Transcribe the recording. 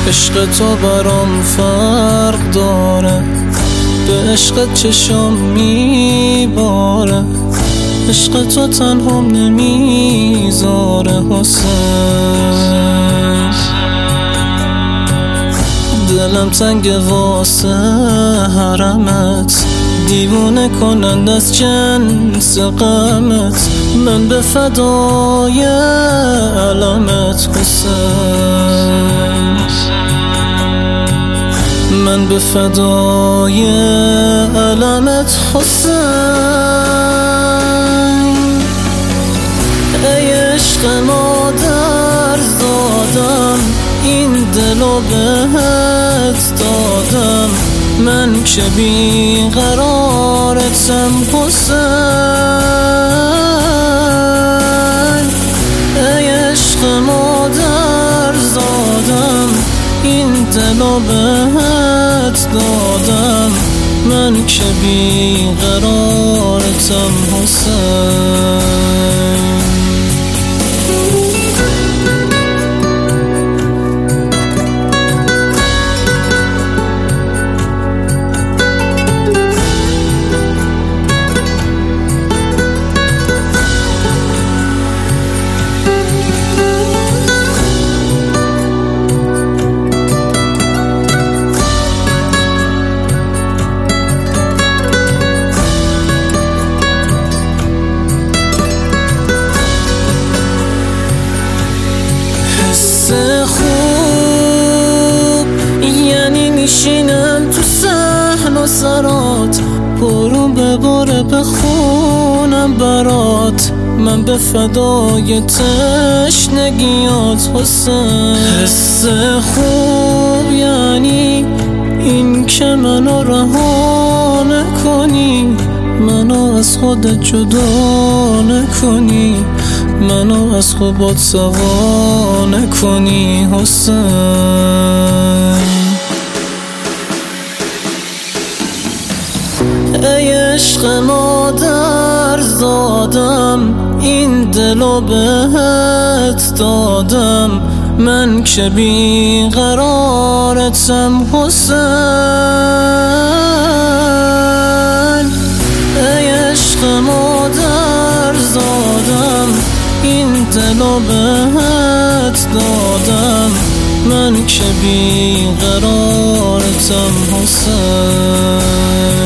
عشق تو برام فرق داره، به عشق چشم میباره، عشق تو تنهام نمیذاره حسین. دلم تنگ واسه حرمت، دیوونه کنند از جنس غمت، من به فدای علمت حسین، من به فدای علمت حسین. ای عشق مادر زادم، این دلو بهت دادم، من که بیقرارتم حسین. ای عشق مادر زادم، این دلو بهت دادم، من که بیقرارتم حسین. خوب یعنی میشینم تو صحن و سرات، پرون بباره بخونم برات، من به فدای تشنگیات حسین. حس خوب یعنی این که منو رها نکنی، منو از خودت جدا نکنی، منو از خوبات سوا نکنی حسین. ای عشق مادر زادم، این دلو بهت دادم، من که بیقرارتم حسین. ای عشق مادر زادم، این دلو بهت دادم، من که بیقرارتم حسین.